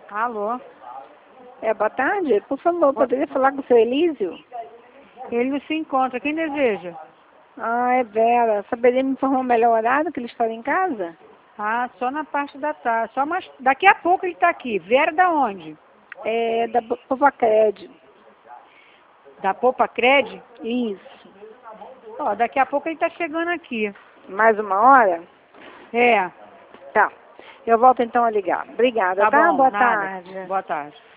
Alô? Boa tarde. Por favor, poderia falar com o seu Elísio? Ele não se encontra. Quem deseja? É Vera. Saberia me informar o melhor horário que ele está em casa? Só na parte da tarde. Só mais... Daqui a pouco ele está aqui. Vera da onde? Da Povacred. Da Popa Cred? Isso. Ó, daqui a pouco ele está chegando aqui. Mais uma hora? É. Tá. Eu volto então a ligar. Obrigada, Tá tá? bom, Boa nada. tarde. Boa tarde.